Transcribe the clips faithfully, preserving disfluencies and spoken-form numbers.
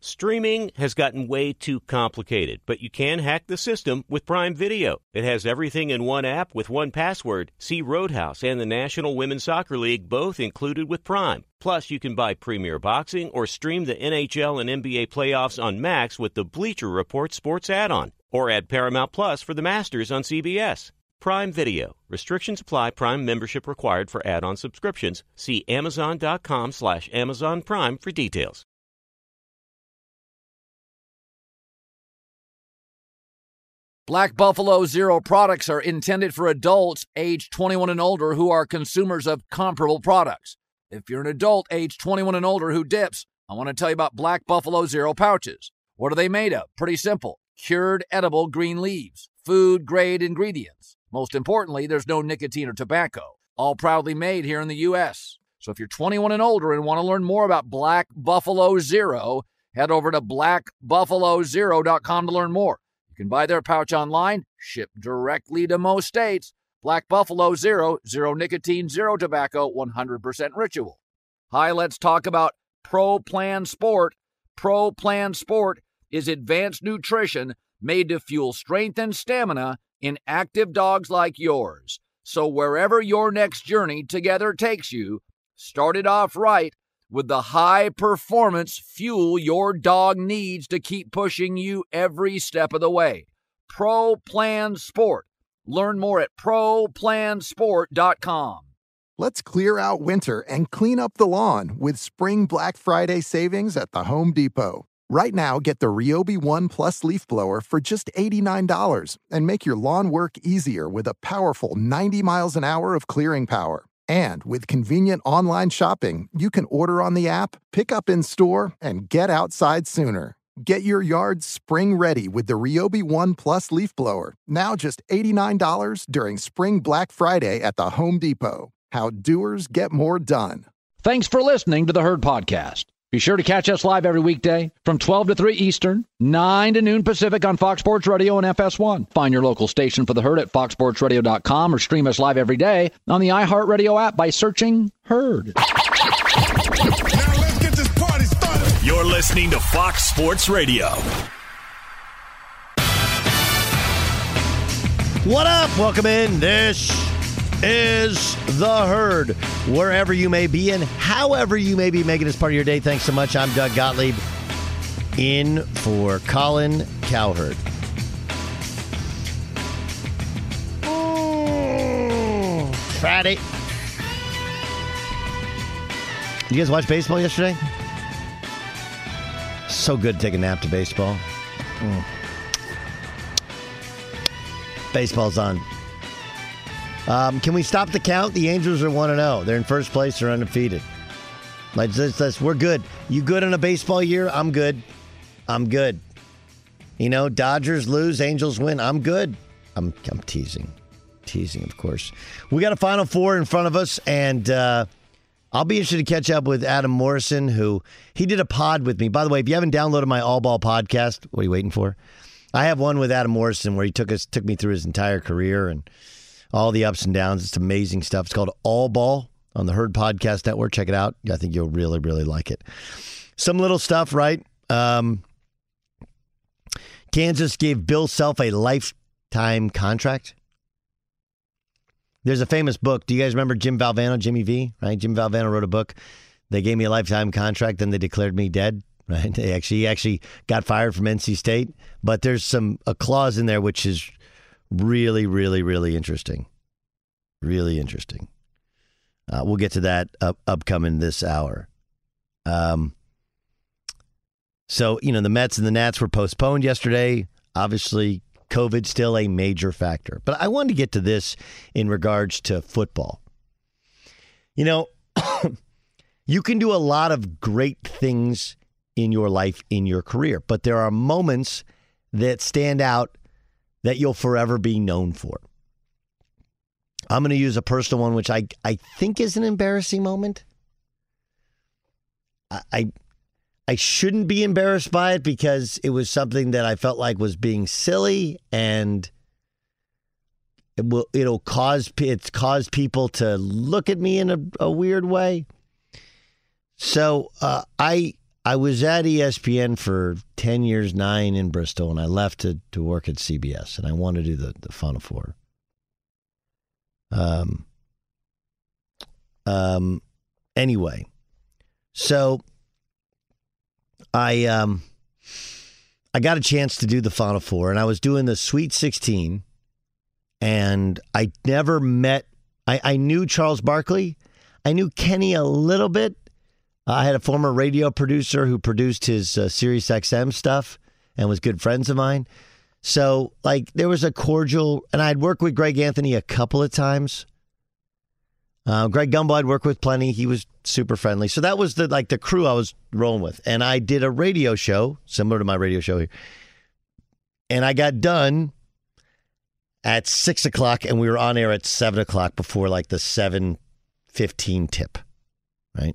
Streaming has gotten way too complicated, but you can hack the system with Prime Video. It has everything in one app with one password. See Roadhouse and the National Women's Soccer League both included with Prime. Plus, you can buy Premier Boxing or stream the N H L and N B A playoffs on Max with the Bleacher Report Sports add-on. Or add Paramount Plus for the Masters on C B S. Prime Video. Restrictions apply. Prime membership required for add-on subscriptions. See Amazon.com slash Amazon Prime for details. Black Buffalo Zero products are intended for adults age twenty-one and older who are consumers of comparable products. If you're an adult age twenty-one and older who dips, I want to tell you about Black Buffalo Zero pouches. What are they made of? Pretty simple. Cured edible green leaves. Food-grade ingredients. Most importantly, there's no nicotine or tobacco. All proudly made here in the U S So if you're twenty-one and older and want to learn more about Black Buffalo Zero, head over to black buffalo zero dot com to learn more. You can buy their pouch online, shipped directly to most states. Black Buffalo Zero, zero nicotine, zero tobacco, one hundred percent ritual. Hi, let's talk about Pro Plan Sport. Pro Plan Sport is advanced nutrition made to fuel strength and stamina in active dogs like yours. So wherever your next journey together takes you, start it off right with the high-performance fuel your dog needs to keep pushing you every step of the way. Pro Plan Sport. Learn more at pro plan sport dot com. Let's clear out winter and clean up the lawn with Spring Black Friday savings at the Home Depot. Right now, get the Ryobi One Plus leaf blower for just eighty-nine dollars and make your lawn work easier with a powerful ninety miles an hour of clearing power. And with convenient online shopping, you can order on the app, pick up in store, and get outside sooner. Get your yard spring ready with the Ryobi One Plus leaf blower, now just eighty-nine dollars during Spring Black Friday at the Home Depot. How doers get more done. Thanks for listening to the Herd Podcast. Be sure to catch us live every weekday from twelve to three Eastern, nine to noon Pacific on Fox Sports Radio and F S one. Find your local station for the Herd at fox sports radio dot com or stream us live every day on the iHeartRadio app by searching Herd. Now let's get this party started. You're listening to Fox Sports Radio. What up? Welcome in. This is the Herd. Wherever you may be and however you may be making this part of your day, thanks so much. I'm Doug Gottlieb, in for Colin Cowherd. Oh, Friday. You guys watch baseball yesterday? So good to take a nap to baseball. Mm. Baseball's on. Um, can we stop the count? The Angels are one and oh. They're in first place. They're undefeated. Like this, this, we're good. You good in a baseball year? I'm good. I'm good. You know, Dodgers lose, Angels win. I'm good. I'm, I'm teasing. Teasing, of course. We got a Final Four in front of us, and uh, I'll be interested to catch up with Adam Morrison, who he did a pod with me. By the way, if you haven't downloaded my All Ball podcast, what are you waiting for? I have one with Adam Morrison where he took us took me through his entire career and all the ups and downs. It's amazing stuff. It's called All Ball on the Herd Podcast Network. Check it out. I think you'll really, really like it. Some little stuff, right? Um, Kansas gave Bill Self a lifetime contract. There's a famous book. Do you guys remember Jim Valvano, Jimmy V? Right? Jim Valvano wrote a book. They gave me a lifetime contract, then they declared me dead. Right? They actually, he actually got fired from N C State. But there's some a clause in there which is really, really, really interesting. Really interesting. Uh, we'll get to that up, upcoming this hour. Um, so, you know, the Mets and the Nats were postponed yesterday. Obviously, COVID still a major factor. But I wanted to get to this in regards to football. You know, you can do a lot of great things in your life, in your career, but there are moments that stand out that you'll forever be known for. I'm going to use a personal one, which I, I think is an embarrassing moment. I, I I shouldn't be embarrassed by it because it was something that I felt like was being silly, and it will it'll cause it's caused people to look at me in a, a weird way. So uh, I I was at E S P N for ten years, nine in Bristol, and I left to, to work at C B S, and I wanted to do the, the Final Four. Um, um, anyway, so I um, I got a chance to do the Final Four, and I was doing the Sweet sixteen, and I never met, I, I knew Charles Barkley. I knew Kenny a little bit. I had a former radio producer who produced his uh, Sirius X M stuff and was good friends of mine. So, like, there was a cordial, and I'd worked with Greg Anthony a couple of times. Uh, Greg Gumbel I'd worked with plenty. He was super friendly. So that was the like the crew I was rolling with. And I did a radio show, similar to my radio show here. And I got done at six o'clock, and we were on air at seven o'clock before, like, the seven fifteen tip, right?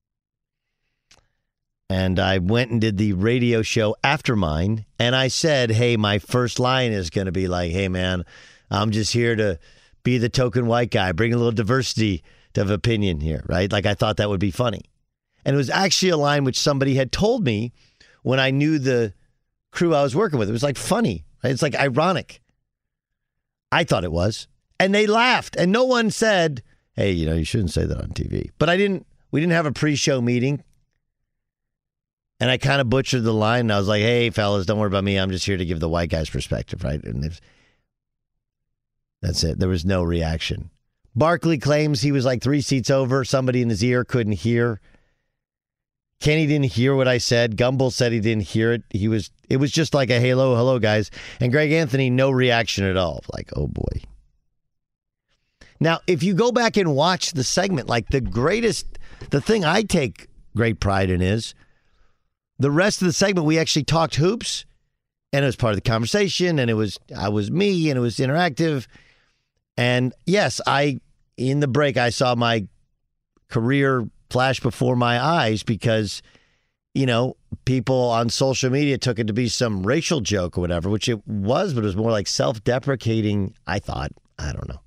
And I went and did the radio show after mine, and I said, hey, my first line is going to be like, hey, man, I'm just here to be the token white guy, bring a little diversity of opinion here, right? Like, I thought that would be funny. And it was actually a line which somebody had told me when I knew the crew I was working with. It was, like, funny, right? It's, like, ironic. I thought it was. And they laughed, and no one said, hey, you know, you shouldn't say that on T V. But I didn't, we didn't have a pre-show meeting. And I kind of butchered the line, and I was like, hey, fellas, don't worry about me. I'm just here to give the white guy's perspective, right? And was, that's it. There was no reaction. Barkley claims he was like three seats over. Somebody in his ear couldn't hear. Kenny didn't hear what I said. Gumbel said he didn't hear it. He was. It was just like a hello, hello, guys. And Greg Anthony, no reaction at all. Like, oh, boy. Now, if you go back and watch the segment, like the greatest, the thing I take great pride in is the rest of the segment, we actually talked hoops, and it was part of the conversation, and it was, I was me, and it was interactive. And yes, I, in the break, I saw my career flash before my eyes because, you know, people on social media took it to be some racial joke or whatever, which it was, but it was more like self-deprecating, I thought. I don't know.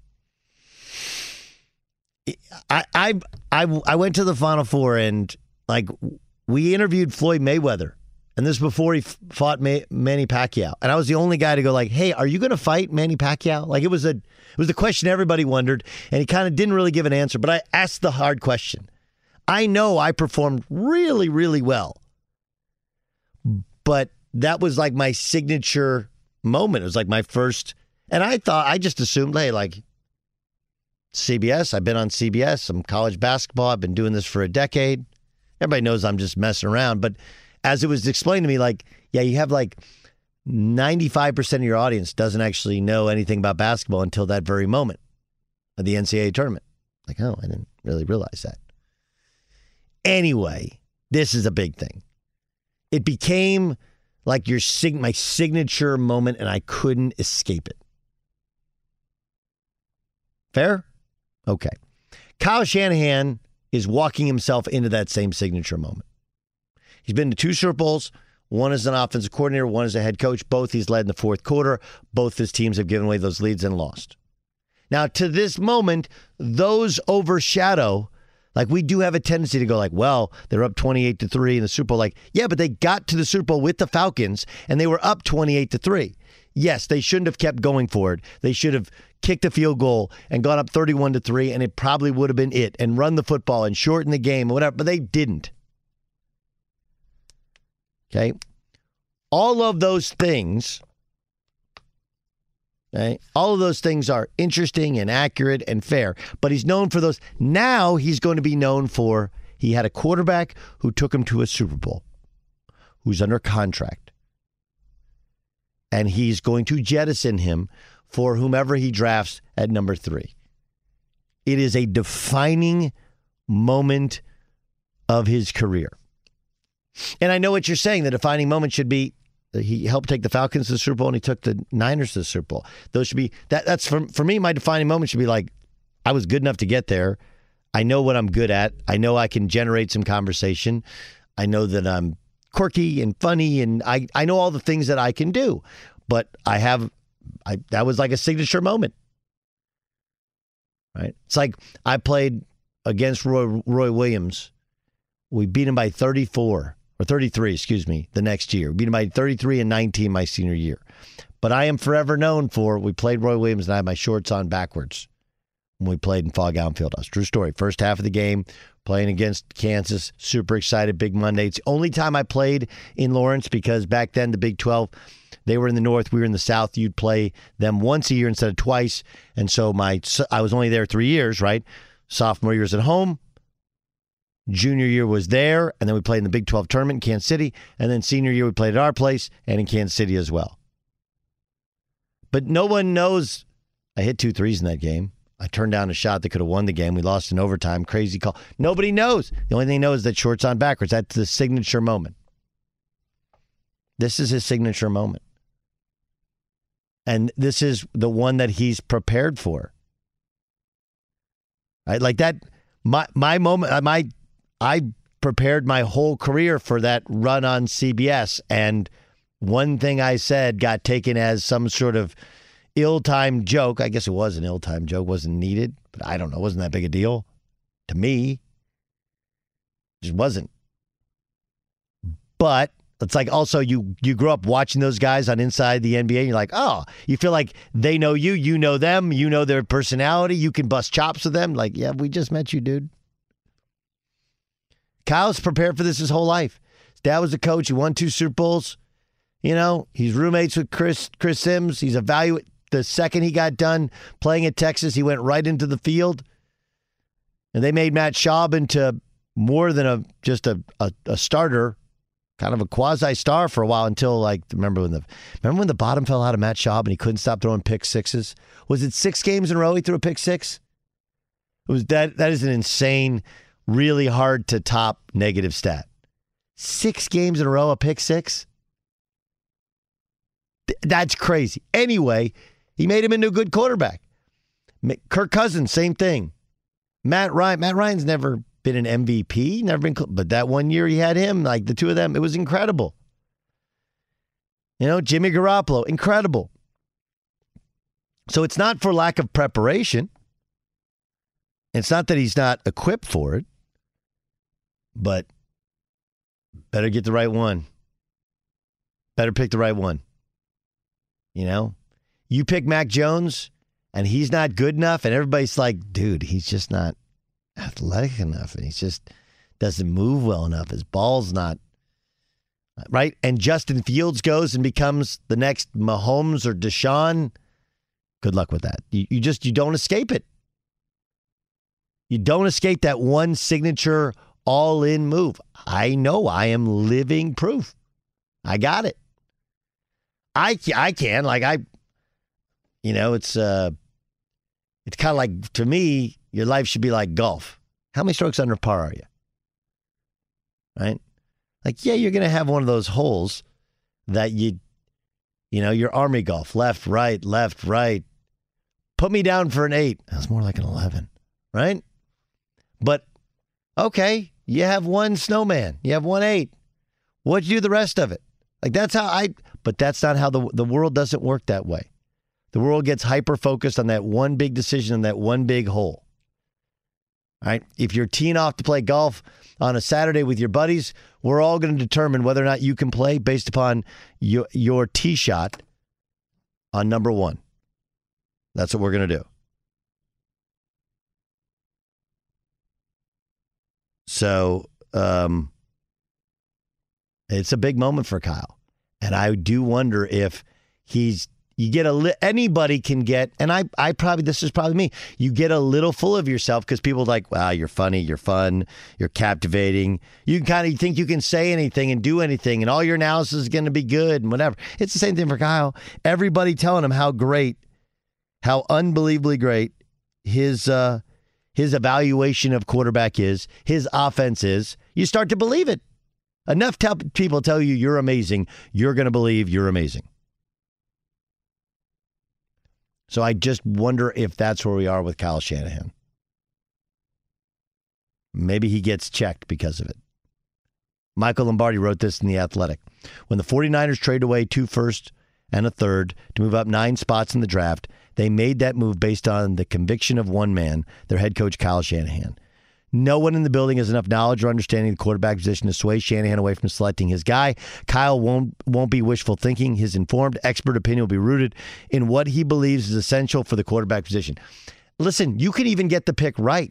I, I, I, I went to the Final Four, and, like, we interviewed Floyd Mayweather, and this was before he f- fought May- Manny Pacquiao. And I was the only guy to go like, hey, are you going to fight Manny Pacquiao? Like, it was a it was the question everybody wondered, and he kind of didn't really give an answer. But I asked the hard question. I know I performed really, really well, but that was like my signature moment. It was like my first, and I thought, I just assumed, hey, like, C B S, I've been on C B S, some college basketball, I've been doing this for a decade. Everybody knows I'm just messing around. But as it was explained to me, like, yeah, you have like ninety-five percent of your audience doesn't actually know anything about basketball until that very moment of the N C double A tournament. Like, oh, I didn't really realize that. Anyway, this is a big thing. It became like your sig- my signature moment, and I couldn't escape it. Fair? Okay. Kyle Shanahan is walking himself into that same signature moment. He's been to two Super Bowls. One as an offensive coordinator, one as a head coach. Both he's led in the fourth quarter. Both his teams have given away those leads and lost. Now, to this moment, those overshadow, like, we do have a tendency to go like, well, they're up twenty-eight to three in the Super Bowl. Like, yeah, but they got to the Super Bowl with the Falcons, and they were up twenty-eight to three. Yes, they shouldn't have kept going for it. They should have kicked a field goal and gone up thirty-one to three, and it probably would have been it, and run the football and shorten the game and whatever, but they didn't. Okay? All of those things, okay, all of those things are interesting and accurate and fair, but he's known for those. Now he's going to be known for, he had a quarterback who took him to a Super Bowl, who's under contract, and he's going to jettison him for whomever he drafts at number three. It is a defining moment of his career. And I know what you're saying. The defining moment should be he helped take the Falcons to the Super Bowl and he took the Niners to the Super Bowl. Those should be, that. that's for, for me, my defining moment should be like, I was good enough to get there. I know what I'm good at. I know I can generate some conversation. I know that I'm quirky and funny, and I, I know all the things that I can do. But I have, I that was like a signature moment. Right? It's like I played against Roy, Roy Williams. We beat him by thirty-four or thirty-three, excuse me, the next year. Beat him by thirty-three and nineteen my senior year. But I am forever known for, we played Roy Williams and I had my shorts on backwards when we played in Fog Allen Fieldhouse. True story. First half of the game, playing against Kansas, super excited, big Monday. It's the only time I played in Lawrence because back then the Big twelve, they were in the north, we were in the south. You'd play them once a year instead of twice. And so my I was only there three years, right? Sophomore year was at home. Junior year was there, and then we played in the Big twelve tournament in Kansas City. And then senior year we played at our place and in Kansas City as well. But no one knows I hit two threes in that game. I turned down a shot that could have won the game. We lost in overtime. Crazy call. Nobody knows. The only thing they know is that shorts on backwards. That's the signature moment. This is his signature moment. And this is the one that he's prepared for. Right? Like that, my my moment, my I prepared my whole career for that run on C B S. And one thing I said got taken as some sort of ill-timed joke. I guess it was an ill-timed joke. Wasn't needed. But I don't know. It wasn't that big a deal. To me, it just wasn't. But it's like also you you grew up watching those guys on Inside the N B A. And you're like, oh, you feel like they know you. You know them. You know their personality. You can bust chops with them. Like, yeah, we just met you, dude. Kyle's prepared for this his whole life. His dad was a coach. He won two Super Bowls. You know, he's roommates with Chris Chris Sims. He's evaluated. The second he got done playing at Texas, he went right into the field. And they made Matt Schaub into more than a just a, a, a starter, kind of a quasi-star for a while until, like, remember when the remember when the bottom fell out of Matt Schaub and he couldn't stop throwing pick sixes? Was it six games in a row he threw a pick six? It was that. That is an insane, really hard to top negative stat. Six games in a row, a pick six? That's crazy. Anyway, he made him into a good quarterback. Kirk Cousins, same thing. Matt Ryan. Matt Ryan's never been an M V P, never been, but that one year he had him, like the two of them, it was incredible. You know, Jimmy Garoppolo, incredible. So it's not for lack of preparation. It's not that he's not equipped for it, but better get the right one. Better pick the right one. You know, you pick Mac Jones and he's not good enough and everybody's like, dude, he's just not athletic enough and he just doesn't move well enough. His ball's not right. And Justin Fields goes and becomes the next Mahomes or Deshaun. Good luck with that. You, you just, you don't escape it. You don't escape that one signature all-in move. I know. I am living proof. I got it. I, I can. Like, I, you know, it's, uh, it's kind of like, to me, your life should be like golf. How many strokes under par are you? Right? Like, yeah, you're going to have one of those holes that you, you know, your army golf, left, right, left, right. Put me down for an eight. That's more like an eleven, right? But, okay, you have one snowman. You have one eight. What'd you do the rest of it? Like, that's how I, but that's not how the the world doesn't work that way. The world gets hyper-focused on that one big decision and that one big hole. All right? If you're teeing off to play golf on a Saturday with your buddies, we're all going to determine whether or not you can play based upon your, your tee shot on number one. That's what we're going to do. So, um, it's a big moment for Kyle. And I do wonder if he's, you get a, li- anybody can get, and I, I probably, this is probably me, you get a little full of yourself because people are like, wow, you're funny, you're fun, you're captivating. You kind of think you can say anything and do anything and all your analysis is going to be good and whatever. It's the same thing for Kyle. Everybody telling him how great, how unbelievably great his, uh, his evaluation of quarterback is, his offense is. You start to believe it. Enough t- people tell you you're amazing, you're going to believe you're amazing. So I just wonder if that's where we are with Kyle Shanahan. Maybe he gets checked because of it. Michael Lombardi wrote this in The Athletic. When the 49ers traded away two first and a third to move up nine spots in the draft, they made that move based on the conviction of one man, their head coach Kyle Shanahan. No one in the building has enough knowledge or understanding of the quarterback position to sway Shanahan away from selecting his guy. Kyle won't won't be wishful thinking. His informed expert opinion will be rooted in what he believes is essential for the quarterback position. Listen, you can even get the pick right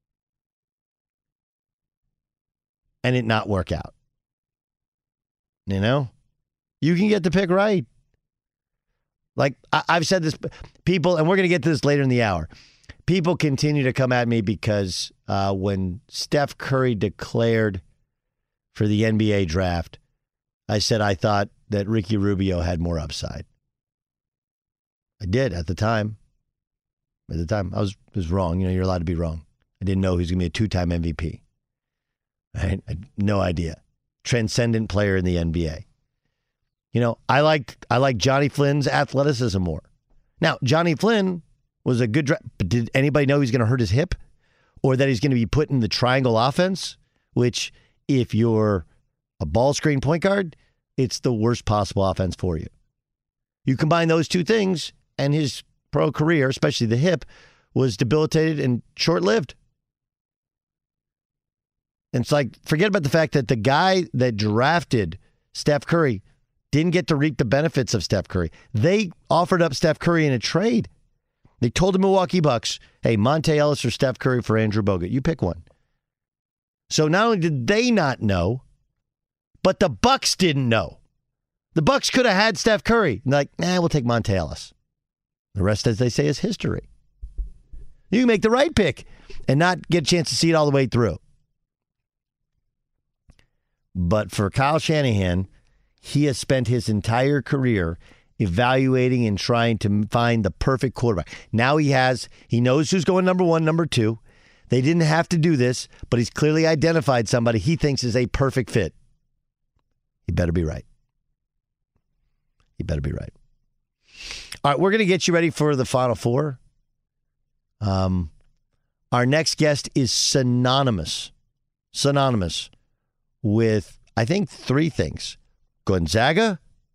and it not work out. You know? You can get the pick right. Like, I, I've said this, people, and we're going to get to this later in the hour. People continue to come at me because uh, when Steph Curry declared for the N B A draft, I said I thought that Ricky Rubio had more upside. I did at the time. At the time, I was was wrong. You know, you're allowed to be wrong. I didn't know he was going to be a two-time M V P. Right? I had no idea. Transcendent player in the N B A. You know, I like I like Johnny Flynn's athleticism more. Now, Johnny Flynn was a good draft, but did anybody know he's going to hurt his hip? Or that he's going to be put in the triangle offense, which if you're a ball screen point guard, it's the worst possible offense for you. You combine those two things, and his pro career, especially the hip, was debilitated and short-lived. And it's like, forget about the fact that the guy that drafted Steph Curry didn't get to reap the benefits of Steph Curry. They offered up Steph Curry in a trade. They told the Milwaukee Bucks, hey, Monte Ellis or Steph Curry for Andrew Bogut. You pick one. So not only did they not know, but the Bucks didn't know. The Bucks could have had Steph Curry. And like, nah, we'll take Monte Ellis. The rest, as they say, is history. You can make the right pick and not get a chance to see it all the way through. But for Kyle Shanahan, he has spent his entire career evaluating and trying to find the perfect quarterback. Now he has, he knows who's going number one, number two. They didn't have to do this, but he's clearly identified somebody he thinks is a perfect fit. He better be right. He better be right. All right, we're going to get you ready for the Final Four. Um, our next guest is synonymous, synonymous with, I think, three things. Gonzaga,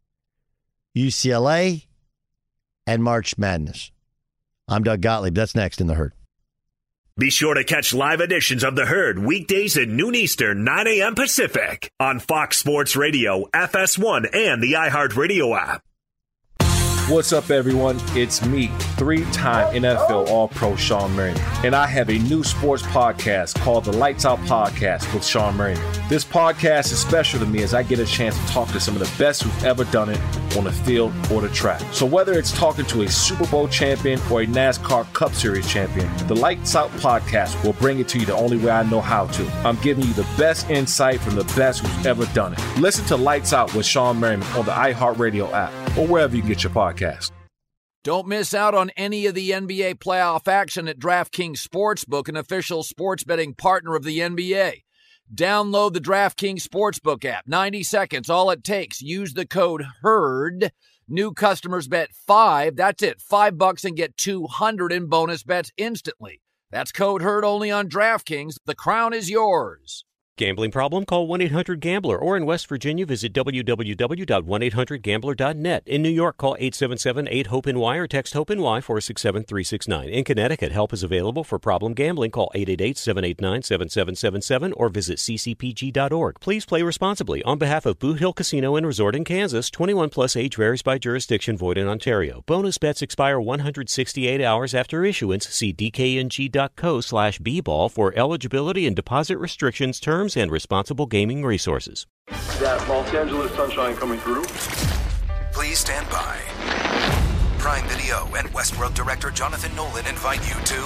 U C L A, and March Madness. I'm Doug Gottlieb. That's next in The Herd. Be sure to catch live editions of The Herd weekdays at noon Eastern, nine a.m. Pacific on Fox Sports Radio, F S one, and the iHeartRadio app. What's up, everyone? It's me, three-time N F L All-Pro Sean Merriman, and I have a new sports podcast called the Lights Out Podcast with Sean Merriman. This podcast is special to me as I get a chance to talk to some of the best who've ever done it on the field or the track. So whether it's talking to a Super Bowl champion or a NASCAR Cup Series champion, the Lights Out Podcast will bring it to you the only way I know how to. I'm giving you the best insight from the best who's ever done it. Listen to Lights Out with Sean Merriman on the iHeartRadio app or wherever you get your podcast. Don't miss out on any of the N B A playoff action at DraftKings Sportsbook, an official sports betting partner of the N B A. Download the DraftKings Sportsbook app. ninety seconds, all it takes. Use the code HERD. New customers bet five. That's it. Five bucks and get two hundred in bonus bets instantly. That's code HERD only on DraftKings. The crown is yours. Gambling problem? Call one eight hundred gambler, or in West Virginia, visit w w w dot one eight hundred gambler dot net. In New York, call eight seven seven eight hope N Y or text HOPE-NY four six seven three six nine. In Connecticut, help is available for problem gambling. Call eight eight eight seven eight nine seven seven seven seven or visit c c p g dot org. Please play responsibly. On behalf of Boot Hill Casino and Resort in Kansas, twenty-one plus age varies by jurisdiction, void in Ontario. Bonus bets expire one hundred sixty-eight hours after issuance. See d k n g dot co slash b ball for eligibility and deposit restrictions, terms, and responsible gaming resources. That Los Angeles sunshine coming through. Please stand by. Prime Video and Westworld director Jonathan Nolan invite you to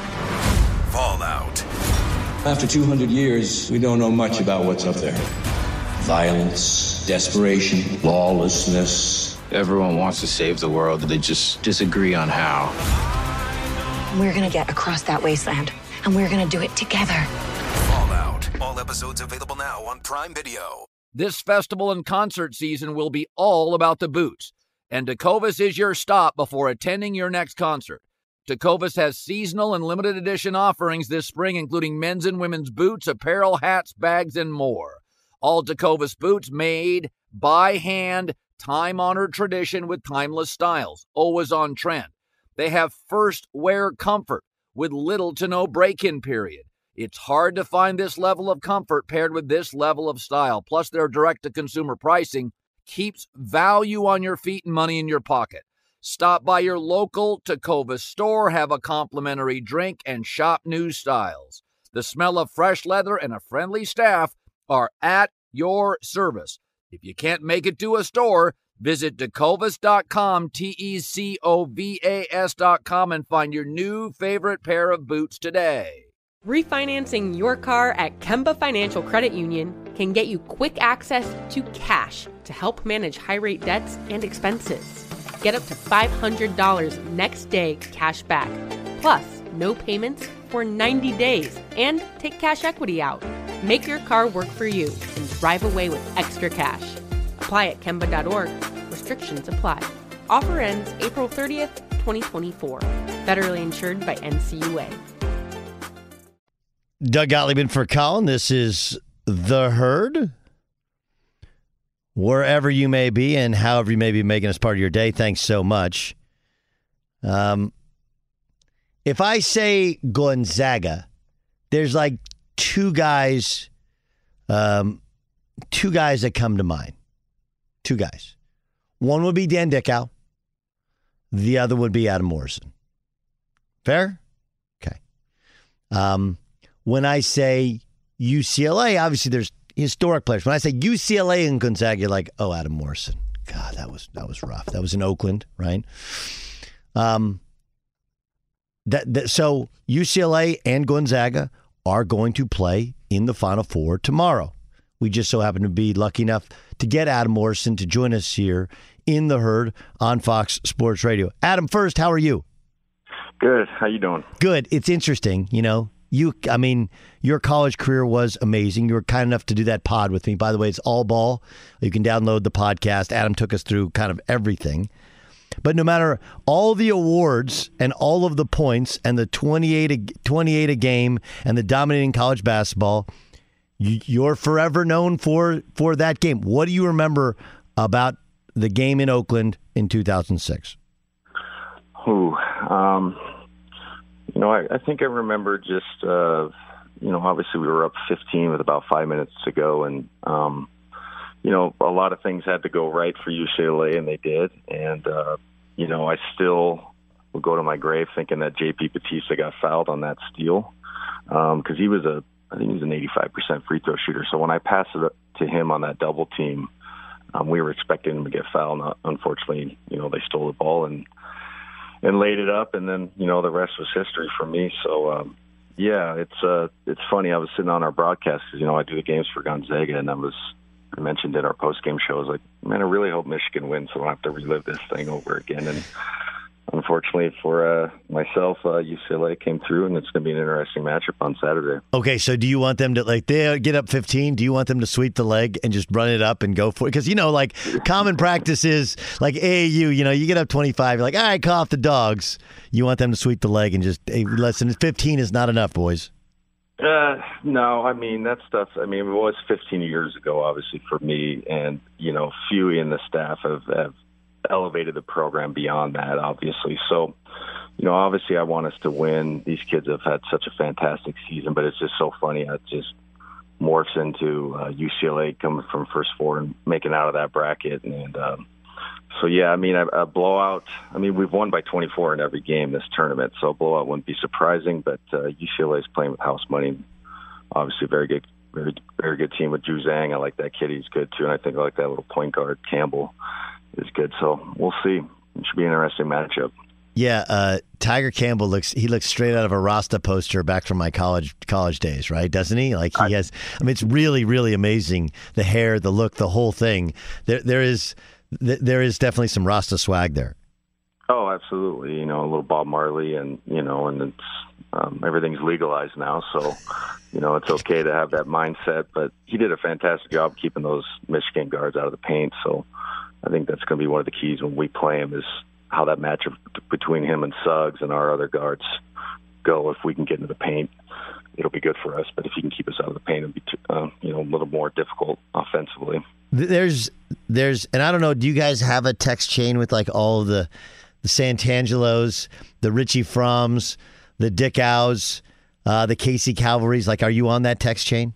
Fallout. After two hundred years, we don't know much about what's up there. Violence, desperation, lawlessness. Everyone wants to save the world, they just disagree on how. We're gonna get across that wasteland, and we're gonna do it together. Fallout. All episodes available now on Prime Video. This festival and concert season will be all about the boots, and Tecovas is your stop before attending your next concert. Tecovas has seasonal and limited edition offerings this spring, including men's and women's boots, apparel, hats, bags, and more. All Tecovas boots made by hand, time-honored tradition with timeless styles, always on trend. They have first wear comfort with little to no break-in period. It's hard to find this level of comfort paired with this level of style. Plus, their direct-to-consumer pricing keeps value on your feet and money in your pocket. Stop by your local Tecovas store, have a complimentary drink, and shop new styles. The smell of fresh leather and a friendly staff are at your service. If you can't make it to a store, visit Tecovas dot com, T E C O V A S dot com, and find your new favorite pair of boots today. Refinancing your car at Kemba Financial Credit Union can get you quick access to cash to help manage high-rate debts and expenses. Get up to five hundred dollars next day cash back, plus no payments for ninety days, and take cash equity out. Make your car work for you and drive away with extra cash. Apply at Kemba dot org. Restrictions apply. Offer ends April thirtieth, twenty twenty-four. Federally insured by N C U A. Doug Gottlieb in for Colin. This is The Herd. Wherever you may be and however you may be making us part of your day, thanks so much. Um, if I say Gonzaga, there's like two guys, um, two guys that come to mind. Two guys. One would be Dan Dickau. The other would be Adam Morrison. Fair? Okay. Um, when I say U C L A, obviously there's historic players. When I say U C L A and Gonzaga, you're like, oh, Adam Morrison. God, that was that was rough. That was in Oakland, right? Um, that, that so U C L A and Gonzaga are going to play in the Final Four tomorrow. We just so happen to be lucky enough to get Adam Morrison to join us here in The Herd on Fox Sports Radio. Adam, first, how are you? Good. How you doing? Good. It's interesting, you know. You, I mean, your college career was amazing. You were kind enough to do that pod with me. By the way, it's all ball. You can download the podcast. Adam took us through kind of everything. But no matter all the awards and all of the points and the twenty-eight a, twenty-eight a game and the dominating college basketball, you, you're forever known for, for that game. What do you remember about the game in Oakland in two thousand six? Ooh, um... You know, I, I think I remember just, uh, you know, obviously we were up fifteen with about five minutes to go. And, um, you know, a lot of things had to go right for U C L A, and they did. And, uh, you know, I still will go to my grave thinking that J P Batista got fouled on that steal because um, he was a, I think he was an eighty-five percent free throw shooter. So when I passed it to him on that double team, um, we were expecting him to get fouled. Not, unfortunately, you know, they stole the ball and and laid it up, and then, you know, the rest was history for me. So, um, yeah, it's uh, it's funny. I was sitting on our broadcast because, you know, I do the games for Gonzaga, and I was I mentioned in our post-game show, I was like, man, I really hope Michigan wins so I don't have to relive this thing over again. And unfortunately for uh, myself, uh, U C L A came through, and it's going to be an interesting matchup on Saturday. Okay, so do you want them to, like, they get up fifteen, do you want them to sweep the leg and just run it up and go for it? Because, you know, like, common practice is, like, A A U, you know, you get up twenty-five, you're like, all right, call off the dogs. You want them to sweep the leg and just, hey, listen, fifteen is not enough, boys. Uh, no, I mean, that stuff, I mean, it was fifteen years ago, obviously, for me, and, you know, few in the staff have, have elevated the program beyond that, obviously. So, you know, obviously I want us to win. These kids have had such a fantastic season, but it's just so funny. It just morphs into uh, U C L A coming from first four and making out of that bracket. And um, so, yeah, I mean, a, a blowout. I mean, we've won by twenty-four in every game this tournament, so a blowout wouldn't be surprising. But uh, U C L A is playing with house money. Obviously, very good, very, very good team with Drew Zhang. I like that kid. He's good, too. And I think I like that little point guard, Campbell, is good. So we'll see. It should be an interesting matchup. Yeah, uh, Tiger Campbell looks he looks straight out of a Rasta poster back from my college college days, right? Doesn't he? Like he I, has I mean it's really, really amazing. The hair, the look, the whole thing. There there is there is definitely some Rasta swag there. Oh, absolutely. You know, a little Bob Marley, and you know, and it's um, everything's legalized now, so you know, it's okay to have that mindset, but he did a fantastic job keeping those Michigan guards out of the paint, so I think that's going to be one of the keys when we play him is how that matchup between him and Suggs and our other guards go. If we can get into the paint, it'll be good for us. But if he can keep us out of the paint, it'll be too, uh, you know, a little more difficult offensively. There's, there's, and I don't know, do you guys have a text chain with like all of the, the Santangelos, the Richie Fromms, the Dickows, uh, the Casey Cavalries? Like, are you on that text chain?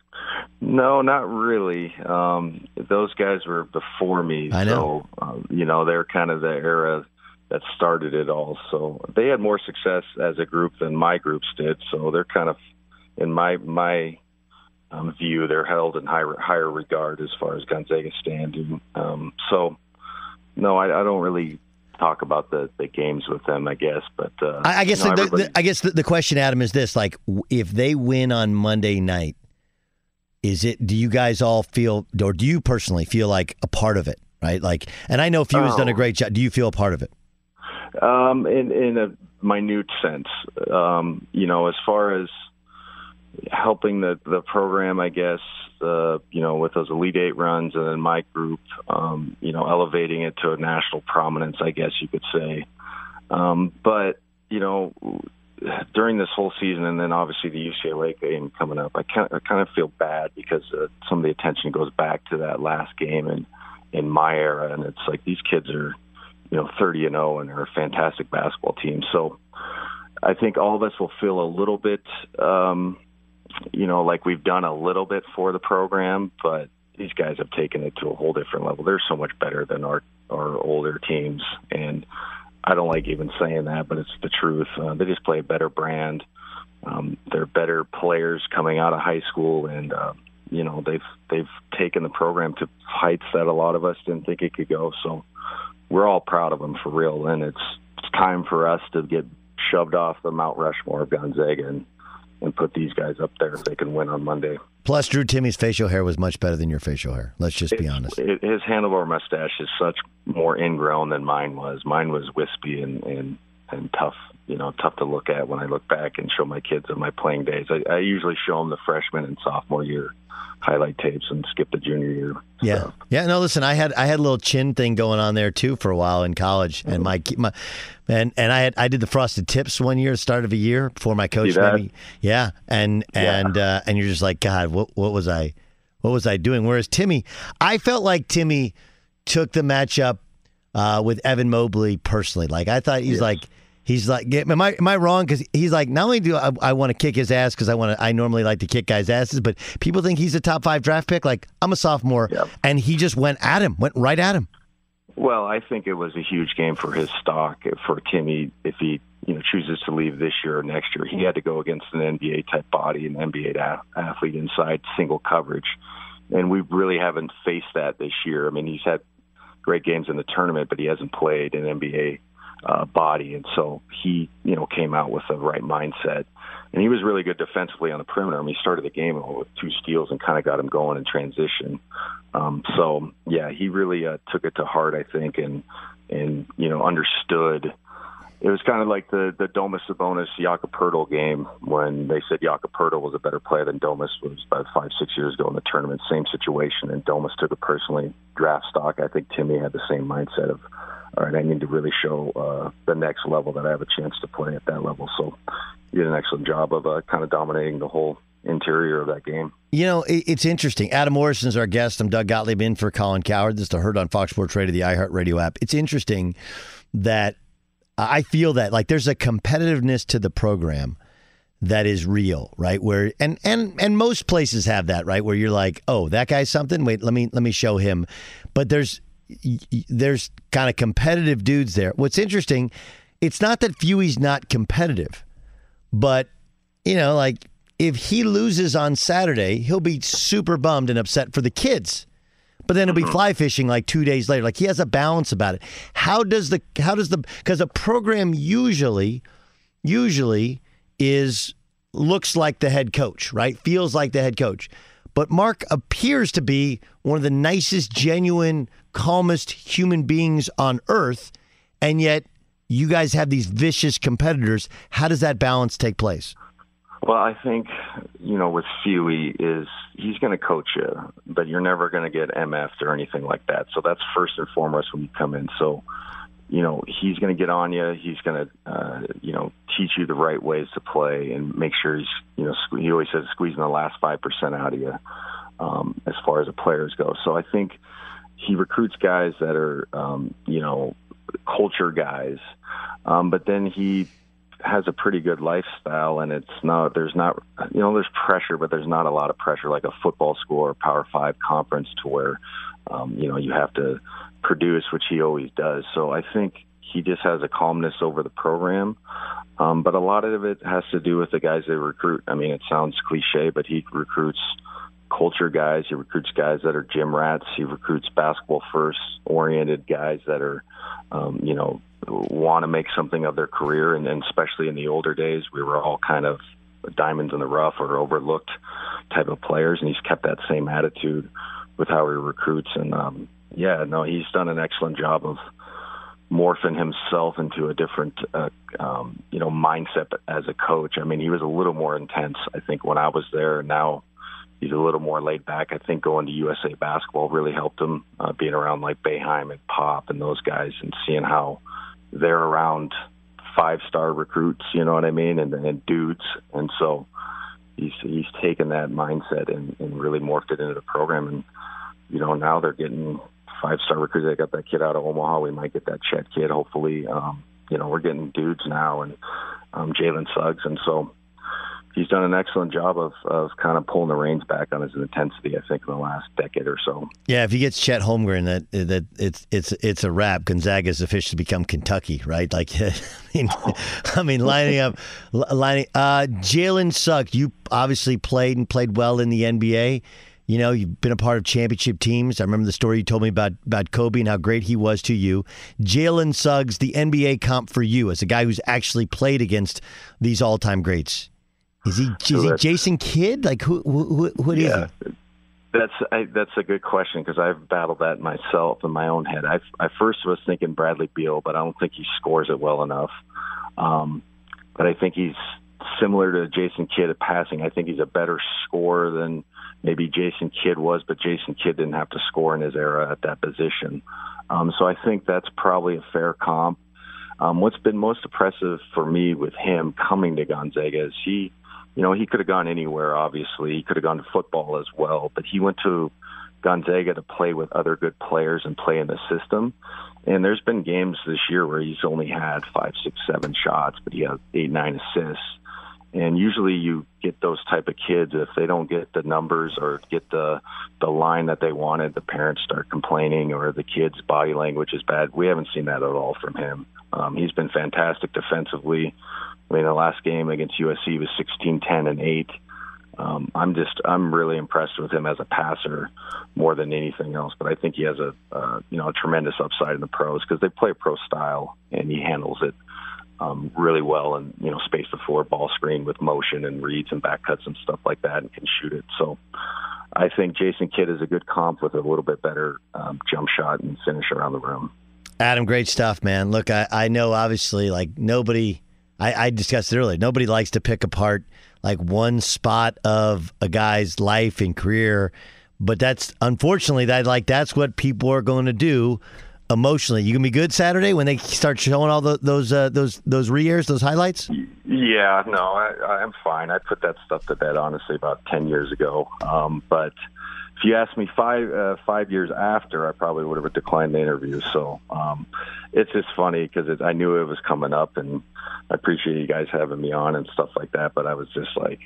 No, not really. Um, those guys were before me. I know. So, um, you know, they're kind of the era that started it all. So they had more success as a group than my groups did. So they're kind of, in my my um, view, they're held in higher, higher regard as far as Gonzaga standing. Um, so, no, I, I don't really talk about the, the games with them, I guess. But uh, I, I guess you know, the, everybody... the, I guess the, the question, Adam, is this: like, if they win on Monday night, is it? Do you guys all feel, or do you personally feel like a part of it? Right? Like, and I know Few has Oh. done a great job. Do you feel a part of it? Um, in, in a minute sense, um, you know, as far as helping the, the program, I guess, uh, you know, with those Elite Eight runs and then my group, um, you know, elevating it to a national prominence, I guess you could say. Um, but, you know, during this whole season and then obviously the U C L A game coming up, I, kind I kind of feel bad because uh, some of the attention goes back to that last game in, in my era. And it's like these kids are, you know, thirty and oh and are a fantastic basketball team. So I think all of us will feel a little bit, um, you know, like we've done a little bit for the program, but these guys have taken it to a whole different level. They're so much better than our, our older teams. And I don't like even saying that, but it's the truth. Uh, they just play a better brand. Um, they're better players coming out of high school. And, uh, you know, they've, they've taken the program to heights that a lot of us didn't think it could go. So we're all proud of them for real. And it's, it's time for us to get shoved off the Mount Rushmore of Gonzaga and, and put these guys up there if they can win on Monday. Plus, Drew Timmy's facial hair was much better than your facial hair. Let's just be It's- honest. It, his handlebar mustache is such more ingrown than mine was. Mine was wispy and, and, and tough, you know, tough to look at when I look back and show my kids of my playing days. I, I usually show them the freshman and sophomore year highlight tapes and skip the junior year. Yeah, stuff. yeah. No, listen, I had I had a little chin thing going on there too for a while in college, and my my and and I had I did the frosted tips one year, start of a year before my coach See that? made me. Yeah, and and uh, and you're just like, God, what what was I, what was I doing? Whereas Timmy, I felt like Timmy took the matchup uh, with Evan Mobley personally. Like I thought he's Yes. like. He's like, am I am I wrong? Because he's like, not only do I, I want to kick his ass because I want to, I normally like to kick guys' asses, but people think he's a top five draft pick. Like I'm a sophomore, Yep. and he just went at him, went right at him. Well, I think it was a huge game for his stock for Timmy if he, you know, chooses to leave this year or next year. He had to go against an N B A type body, an N B A a- athlete inside single coverage, and we really haven't faced that this year. I mean, he's had great games in the tournament, but he hasn't played an N B A uh, body, and so he, you know, came out with the right mindset. And he was really good defensively on the perimeter. I mean, he started the game with two steals and kind of got him going in transition. Um, so, yeah, he really uh, took it to heart, I think, and, and you know, understood. It was kind of like the, the Domas Sabonis Jakob Poeltl game when they said Jakob Poeltl was a better player than Domas was about five, six years ago in the tournament. Same situation, and Domas took it personally. Draft stock, I think Timmy had the same mindset of, all right, I need to really show uh, the next level that I have a chance to play at that level. So he did an excellent job of uh, kind of dominating the whole interior of that game. You know, it, it's interesting. Adam Morrison's our guest. I'm Doug Gottlieb in for Colin Cowherd. This is the Herd on Fox Sports Radio, the iHeartRadio app. It's interesting that I feel that like there's a competitiveness to the program that is real, right? Where and and and most places have that, right? Where you're like, oh, that guy's something. Wait, let me let me show him. But there's there's kind of competitive dudes there. What's interesting, it's not that Fewey's not competitive, but you know, like if he loses on Saturday, he'll be super bummed and upset for the kids. But then he'll be fly fishing like two days later. Like he has a balance about it. How does the how does the because a program usually usually is looks like the head coach, right? Feels like the head coach. But Mark appears to be one of the nicest, genuine, calmest human beings on earth, and yet you guys have these vicious competitors. How does that balance take place? Well, I think, you know, with Fewey is he's going to coach you, but you're never going to get M F'd or anything like that. So that's first and foremost when you come in. So, you know, he's going to get on you. He's going to, uh, you know, teach you the right ways to play and make sure he's, you know, he always says squeezing the last five percent out of you um, as far as the players go. So I think he recruits guys that are, um, you know, culture guys. Um, but then he has a pretty good lifestyle, and it's not, there's not, you know, there's pressure, but there's not a lot of pressure like a football school or Power Five conference to where, um, you know, you have to produce, which he always does. So I think he just has a calmness over the program. Um, but a lot of it has to do with the guys they recruit. I mean, it sounds cliche, but he recruits culture guys. He recruits guys that are gym rats. He recruits basketball first oriented guys that are, um, you know, want to make something of their career. And, and especially in the older days, we were all kind of diamonds in the rough or overlooked type of players. And he's kept that same attitude with how he recruits. And, um, yeah, no, he's done an excellent job of morphing himself into a different, uh, um, you know, mindset as a coach. I mean, he was a little more intense, I think, when I was there. Now he's a little more laid back. I think going to U S A Basketball really helped him, uh, being around like Boeheim and Pop and those guys and seeing how they're around five-star recruits, you know what I mean, and, and dudes. And so he's he's taken that mindset and, and really morphed it into the program. And, you know, now they're getting five-star recruits. They got that kid out of Omaha. We might get that Chet kid, hopefully. Um, you know, we're getting dudes now, and um, Jalen Suggs. And so he's done an excellent job of, of kind of pulling the reins back on his intensity, I think, in the last decade or so. Yeah, if he gets Chet Holmgren, that that it's it's it's a wrap. Gonzaga's officially become Kentucky, right? Like, I mean, I mean, lining up, lining. Uh, Jalen Suggs, you obviously played and played well in the N B A. You know, you've been a part of championship teams. I remember the story you told me about, about Kobe and how great he was to you. Jalen Suggs, the N B A comp for you as a guy who's actually played against these all-time greats. Is he is he Jason Kidd? Like, who, who, what is yeah, he? That's I, that's a good question because I've battled that myself in my own head. I I first was thinking Bradley Beal, but I don't think he scores it well enough. Um, but I think he's similar to Jason Kidd at passing. I think he's a better scorer than maybe Jason Kidd was, but Jason Kidd didn't have to score in his era at that position. Um, so I think that's probably a fair comp. Um, what's been most impressive for me with him coming to Gonzaga is he, you know, he could have gone anywhere, obviously. He could have gone to football as well, but he went to Gonzaga to play with other good players and play in the system. And there's been games this year where he's only had five, six, seven shots, but he has eight, nine assists. And usually you get those type of kids, if they don't get the numbers or get the the line that they wanted, the parents start complaining or the kid's body language is bad. We haven't seen that at all from him. Um, he's been fantastic defensively. I mean, the last game against U S C was sixteen, ten, and eight. Um, I'm just, I'm really impressed with him as a passer more than anything else. But I think he has a, uh, you know, a tremendous upside in the pros because they play pro style and he handles it um, really well and, you know, space the floor, ball screen with motion and reads and back cuts and stuff like that and can shoot it. So I think Jason Kidd is a good comp with a little bit better um, jump shot and finish around the rim. Adam, great stuff, man. Look, I, I know obviously like nobody, I, I discussed it earlier, nobody likes to pick apart like one spot of a guy's life and career, but that's unfortunately that like that's what people are going to do emotionally. You gonna be good Saturday when they start showing all the, those uh, those those re-airs, those highlights? Yeah, no, I, I'm fine. I put that stuff to bed honestly about ten years ago. Um, but if you asked me five uh, five years after, I probably would have declined the interview. So um, it's just funny because I knew it was coming up, and I appreciate you guys having me on and stuff like that. But I was just like,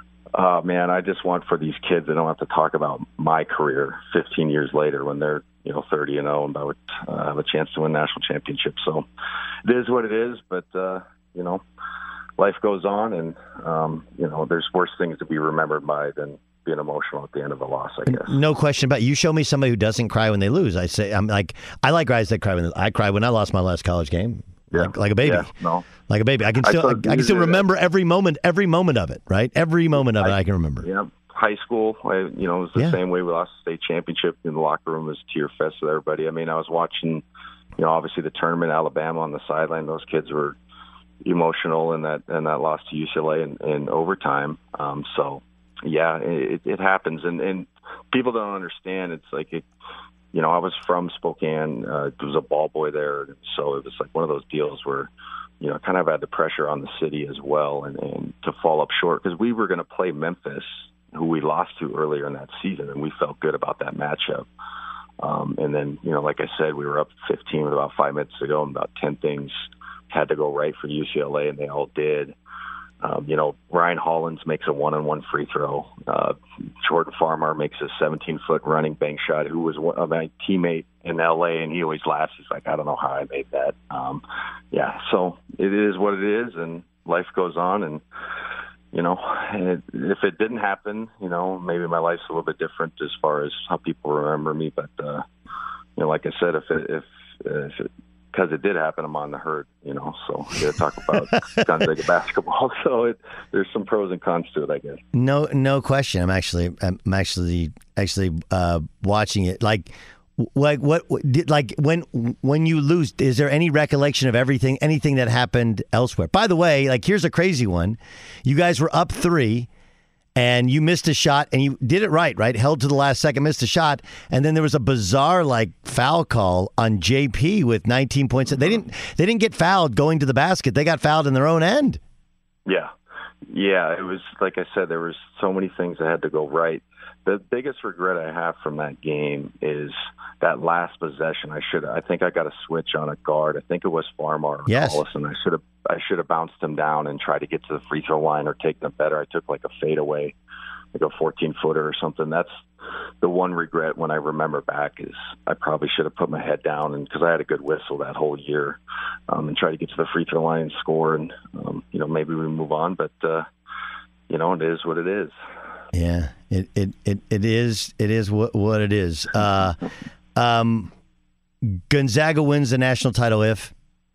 oh, man, I just want for these kids, they don't have to talk about my career fifteen years later when they're, you know, thirty and oh and about uh, have a chance to win national championships. So it is what it is. But, uh, you know, life goes on, and, um, you know, there's worse things to be remembered by than being emotional at the end of a loss, I guess. No question about it. You show me somebody who doesn't cry when they lose. I say, I'm like, I like guys that cry when they, I cried when I lost my last college game. Yeah. Like, like a baby. Yeah, no. Like a baby. I can still I, I can still remember that. every moment, every moment of it, right? Every moment of I, it I can remember. Yeah. High school, I, you know, it was the yeah. same way. We lost the state championship in the locker room. It was tear fest with everybody. I mean, I was watching, you know, obviously the tournament, Alabama on the sideline. Those kids were emotional in that in that loss to U C L A in, in overtime. Um, so, yeah, it, it happens. And, and people don't understand. It's like, it, you know, I was from Spokane. Uh, there was a ball boy there. So it was like one of those deals where, you know, kind of had the pressure on the city as well and, and to fall up short because we were going to play Memphis, who we lost to earlier in that season, and we felt good about that matchup. Um, and then, you know, like I said, we were up fifteen with about five minutes to go, and about ten things had to go right for U C L A, and they all did. Um, you know, Ryan Hollins makes a one-on-one free throw. Uh, Jordan Farmar makes a seventeen-foot running bank shot, who was one of my teammate in L A, and he always laughs. He's like, I don't know how I made that. Um, yeah, so it is what it is, and life goes on. And, you know, and it, if it didn't happen, you know, maybe my life's a little bit different as far as how people remember me. But, uh, you know, like I said, if it, if, if it, because it did happen, I'm on the herd, you know, so we got to talk about Gonzaga basketball. So it, there's some pros and cons to it, I guess. No, no question. I'm actually, I'm actually, actually uh, watching it. Like, like what, like when, when you lose, is there any recollection of everything, anything that happened elsewhere? By the way, like here's a crazy one. You guys were up three. And you missed a shot, and you did it right, right? Held to the last second, missed a shot, and then there was a bizarre like foul call on J P with nineteen points. They didn't, they didn't get fouled going to the basket. They got fouled in their own end. Yeah, yeah. It was like I said, there was so many things that had to go right. The biggest regret I have from that game is that last possession. I should, I think I got a switch on a guard. I think it was Farmar or yes. Collison. I should have, I should have bounced him down and tried to get to the free throw line or take them better. I took like a fadeaway, like a fourteen footer or something. That's the one regret when I remember back is I probably should have put my head down, and because I had a good whistle that whole year, um, and try to get to the free throw line and score, and um, you know, maybe we move on. But uh, you know, it is what it is. Yeah, it it, it, it is it is what what it is. Uh, um, Gonzaga wins the national title if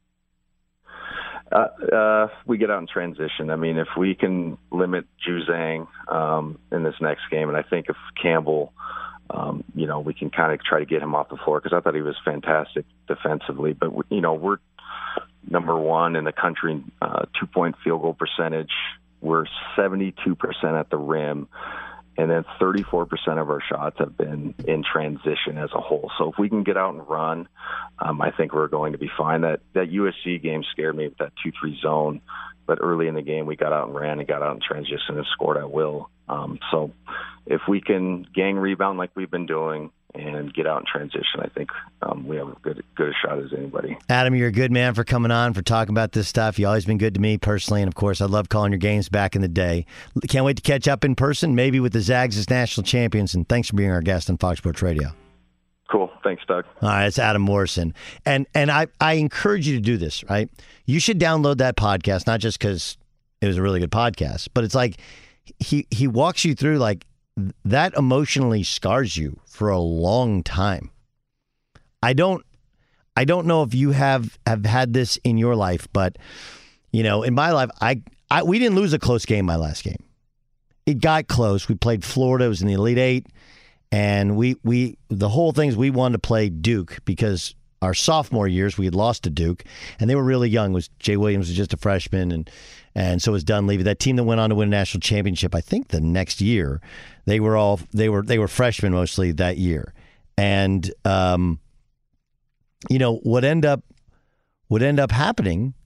uh, uh, we get out in transition. I mean, if we can limit Juzang um, in this next game, and I think if Campbell, um, you know, we can kind of try to get him off the floor because I thought he was fantastic defensively. But you know, we're number one in the country, uh, two point field goal percentage. We're seventy-two percent at the rim, and then thirty-four percent of our shots have been in transition as a whole. So if we can get out and run, um, I think we're going to be fine. That that U S C game scared me with that two three zone, but early in the game we got out and ran and got out in transition and scored at will. Um, so if we can gang rebound like we've been doing and get out in transition, I think um, we have as good, good a shot as anybody. Adam, you're a good man for coming on, for talking about this stuff. You've always been good to me personally, and of course, I love calling your games back in the day. Can't wait to catch up in person, maybe with the Zags as national champions, and thanks for being our guest on Fox Sports Radio. Cool. Thanks, Doug. All right, it's Adam Morrison. And and I, I encourage you to do this, right? You should download that podcast, not just because it was a really good podcast, but it's like he he walks you through like, that emotionally scars you for a long time. I don't I don't know if you have, have had this in your life, but you know, in my life, I, I we didn't lose a close game my last game. It got close. We played Florida, it was in the Elite Eight, and we we the whole thing is we wanted to play Duke because our sophomore years we had lost to Duke, and they were really young. It was Jay Williams was just a freshman, and and so was Dunleavy. That team that went on to win a national championship, I think the next year, they were all they were they were freshmen mostly that year. And um, you know, what end up what ended up happening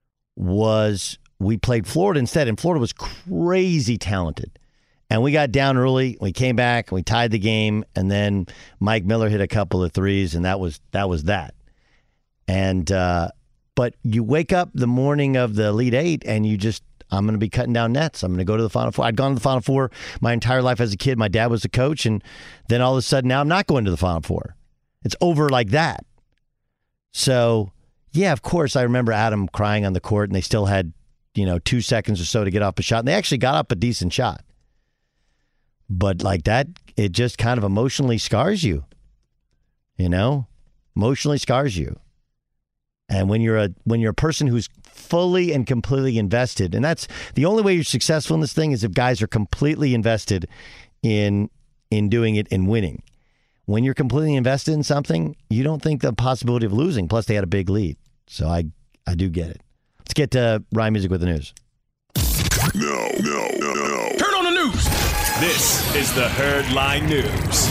was we played Florida instead, and Florida was crazy talented. And we got down early, we came back, and we tied the game, and then Mike Miller hit a couple of threes, and that was that was that. And uh But you wake up the morning of the Elite Eight and you just, I'm going to be cutting down nets. I'm going to go to the Final Four. I'd gone to the Final Four my entire life as a kid. My dad was a coach. And then all of a sudden now I'm not going to the Final Four. It's over like that. So, yeah, of course, I remember Adam crying on the court and they still had, you know, two seconds or so to get off a shot. And they actually got up a decent shot. But like that, it just kind of emotionally scars you. You know, emotionally scars you. And when you're a when you're a person who's fully and completely invested, and that's the only way you're successful in this thing is if guys are completely invested in in doing it and winning. When you're completely invested in something, you don't think the possibility of losing. Plus, they had a big lead, so I I do get it. Let's get to Ryan Music with the news. No, no, no, no. Turn on the news. This is the Herd Line News.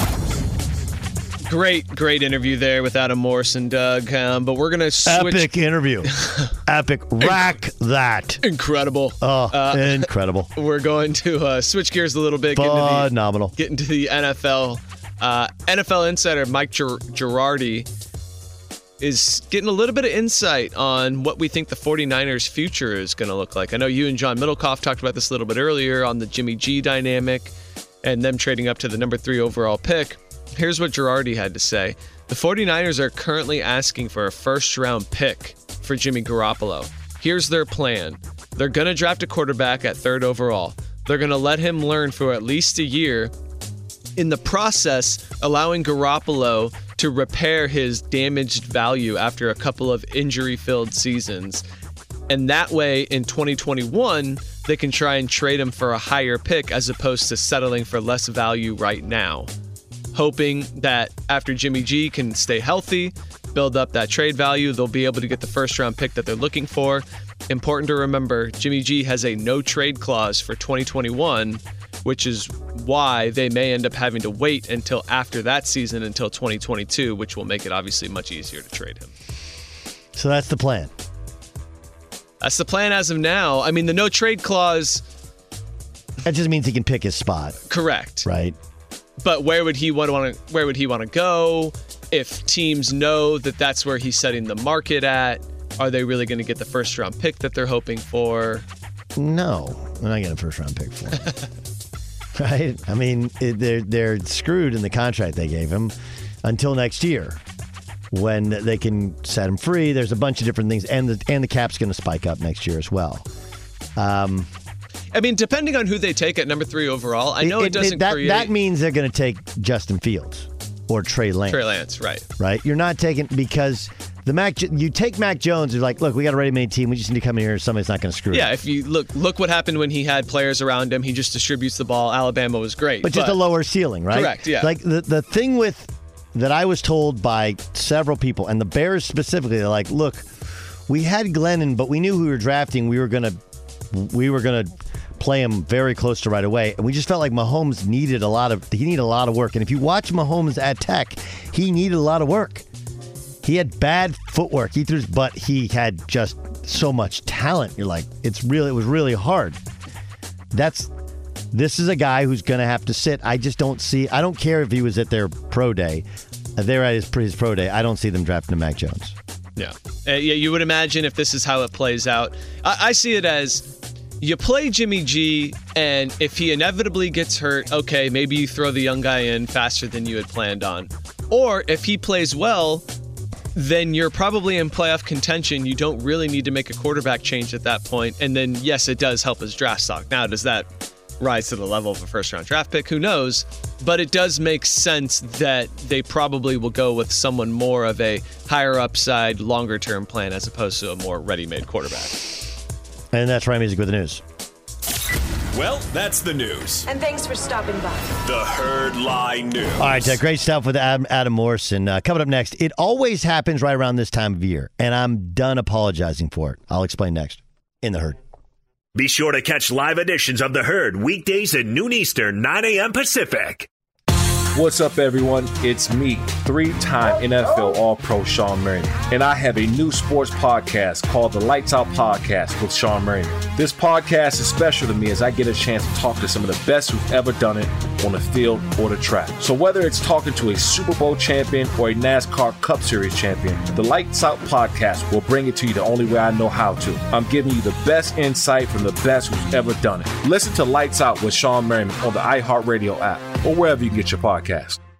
Great, great interview there with Adam Morrison, Doug. Um, but we're going to switch. Epic interview. Epic. Rack that. Incredible. Oh, uh, incredible. We're going to uh, switch gears a little bit. Phenomenal. Get into the N F L. Uh, N F L insider Mike Gir- Girardi is getting a little bit of insight on what we think the 49ers future is going to look like. I know you and John Middlecoff talked about this a little bit earlier on the Jimmy G dynamic and them trading up to the number three overall pick. Here's what Girardi had to say. The 49ers are currently asking for a first-round pick for Jimmy Garoppolo. Here's their plan. They're going to draft a quarterback at third overall. They're going to let him learn for at least a year. In the process, allowing Garoppolo to repair his damaged value after a couple of injury-filled seasons. And that way, in twenty twenty-one, they can try and trade him for a higher pick as opposed to settling for less value right now. Hoping that after Jimmy G can stay healthy, build up that trade value, they'll be able to get the first-round pick that they're looking for. Important to remember, Jimmy G has a no-trade clause for twenty twenty-one, which is why they may end up having to wait until after that season, until twenty twenty-two, which will make it obviously much easier to trade him. So that's the plan. That's the plan as of now. I mean, the no-trade clause... That just means he can pick his spot. Correct. Right. But where would he want to? Where would he want to go? If teams know that that's where he's setting the market at, are they really going to get the first-round pick that they're hoping for? No, they're not getting a first-round pick for him. Right? I mean, it, they're they're screwed in the contract they gave him until next year, when they can set him free. There's a bunch of different things, and the and the cap's going to spike up next year as well. Um, I mean, depending on who they take at number three overall, I know it, it doesn't it, that, create... That means they're going to take Justin Fields or Trey Lance. Trey Lance, right. Right? You're not taking... Because the Mac, you take Mac Jones, you're like, look, we got a ready-made team. We just need to come in here. Somebody's not going to screw it. Yeah, if you look look what happened when he had players around him. He just distributes the ball. Alabama was great. But, but just a lower ceiling, right? Correct, yeah. Like, the, the thing with... that I was told by several people, and the Bears specifically, they're like, look, we had Glennon, but we knew who we were drafting. We were going to... We were going to... play him very close to right away, and we just felt like Mahomes needed a lot of he needed a lot of work. And if you watch Mahomes at Tech, he needed a lot of work. He had bad footwork. He threw, but he had just so much talent. You're like, it's really it was really hard. That's this is a guy who's going to have to sit. I just don't see. I don't care if he was at their pro day. They're at his, his pro day. I don't see them drafting Mac Jones. Yeah, uh, yeah. You would imagine if this is how it plays out. I, I see it as. You play Jimmy G, and if he inevitably gets hurt, okay, maybe you throw the young guy in faster than you had planned on. Or if he plays well, then you're probably in playoff contention. You don't really need to make a quarterback change at that point. And then, yes, it does help his draft stock. Now, does that rise to the level of a first-round draft pick? Who knows? But it does make sense that they probably will go with someone more of a higher upside, longer-term plan as opposed to a more ready-made quarterback. And that's Ryan Music with the news. Well, that's the news. And thanks for stopping by. The Herd Lie News. All right, uh, great stuff with Adam, Adam Morrison. Uh, coming up next, it always happens right around this time of year, and I'm done apologizing for it. I'll explain next in The Herd. Be sure to catch live editions of The Herd weekdays at noon Eastern, nine a.m. Pacific. What's up, everyone? It's me, three-time N F L All-Pro Sean Merriman, and I have a new sports podcast called the Lights Out Podcast with Sean Merriman. This podcast is special to me as I get a chance to talk to some of the best who've ever done it on the field or the track. So whether it's talking to a Super Bowl champion or a NASCAR Cup Series champion, the Lights Out Podcast will bring it to you the only way I know how to. I'm giving you the best insight from the best who's ever done it. Listen to Lights Out with Sean Merriman on the iHeartRadio app or wherever you get your podcast.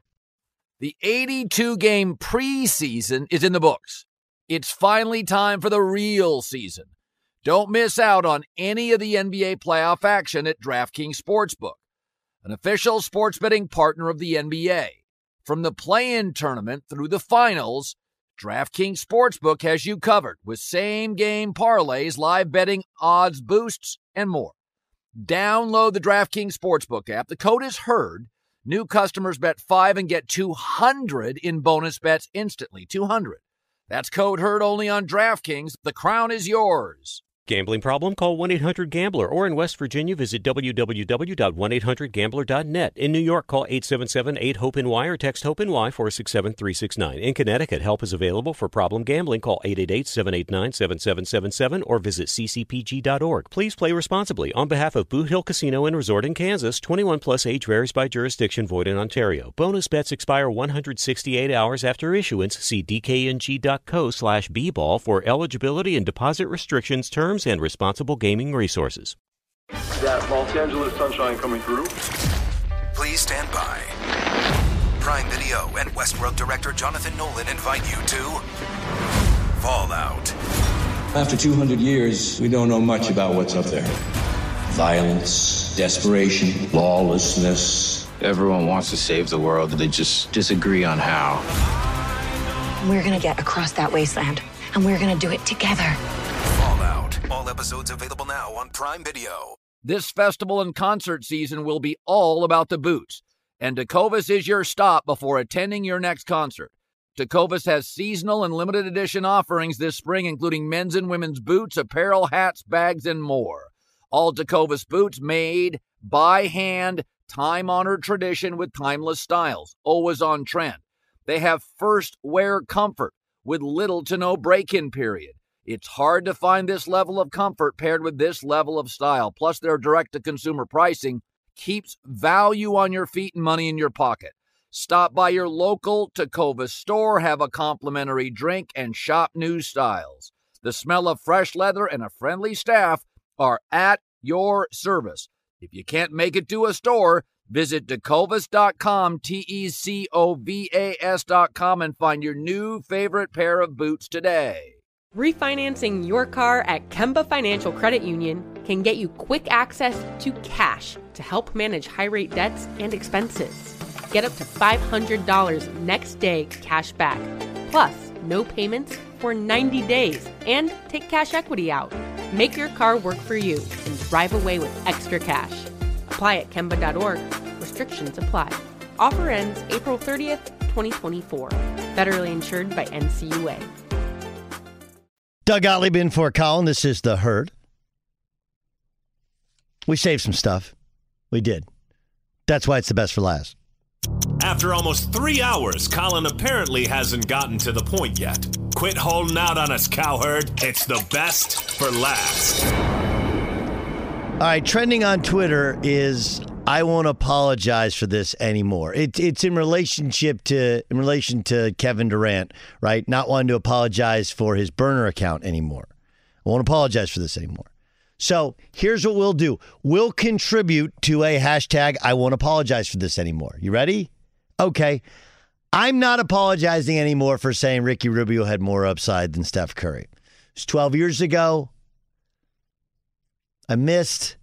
The eighty-two game preseason is in the books. It's finally time for the real season. Don't miss out on any of the N B A playoff action at DraftKings Sportsbook, an official sports betting partner of the N B A. From the play-in tournament through the finals, DraftKings Sportsbook has you covered with same-game parlays, live betting, odds boosts, and more. Download the DraftKings Sportsbook app. The code is HERD. New customers bet five and get two hundred in bonus bets instantly. two hundred. That's code HERD only on DraftKings. The crown is yours. Gambling problem? Call one eight hundred gambler, or in West Virginia, visit w w w dot one eight hundred gambler dot net. In New York, call eight seven seven eight hope N Y or text HOPE-NY four six seven three six nine. In Connecticut, help is available for problem gambling. Call eight eight eight seven eight nine seven seven seven seven or visit c c p g dot org. Please play responsibly. On behalf of Boot Hill Casino and Resort in Kansas, twenty-one plus age varies by jurisdiction, void in Ontario. Bonus bets expire one hundred sixty-eight hours after issuance. See d k n g dot co slash b ball for eligibility and deposit restrictions, terms, and responsible gaming resources. That Los Angeles sunshine coming through. Please stand by. Prime Video and Westworld director Jonathan Nolan invite you to Fallout. After two hundred years, we don't know much about what's up there. Violence, desperation, lawlessness. Everyone wants to save the world, they just disagree on how. We're gonna get across that wasteland, and we're gonna do it together. Fallout. All episodes available now on Prime Video. This festival and concert season will be all about the boots, and Tecovas is your stop before attending your next concert. Tecovas has seasonal and limited edition offerings this spring, including men's and women's boots, apparel, hats, bags, and more. All Tecovas boots made by hand, time-honored tradition with timeless styles, always on trend. They have first wear comfort with little to no break-in period. It's hard to find this level of comfort paired with this level of style. Plus, their direct-to-consumer pricing keeps value on your feet and money in your pocket. Stop by your local Tecovas store, have a complimentary drink, and shop new styles. The smell of fresh leather and a friendly staff are at your service. If you can't make it to a store, visit tecovas dot com, T E C O V A S dot com, and find your new favorite pair of boots today. Refinancing your car at Kemba Financial Credit Union can get you quick access to cash to help manage high-rate debts and expenses. Get up to five hundred dollars next day cash back, plus no payments for ninety days, and take cash equity out. Make your car work for you and drive away with extra cash. Apply at kemba dot org. Restrictions apply. Offer ends April thirtieth, twenty twenty-four. Federally insured by N C U A. Doug Gottlieb in for Colin. This is The Herd. We saved some stuff. We did. That's why it's the best for last. After almost three hours, Colin apparently hasn't gotten to the point yet. Quit holding out on us, cowherd. It's the best for last. All right, trending on Twitter is I won't apologize for this anymore. It, it's in relationship to in relation to Kevin Durant, right? Not wanting to apologize for his burner account anymore. I won't apologize for this anymore. So here's what we'll do. We'll contribute to a hashtag I won't apologize for this anymore. You ready? Okay. I'm not apologizing anymore for saying Ricky Rubio had more upside than Steph Curry. It was twelve years ago. I missed.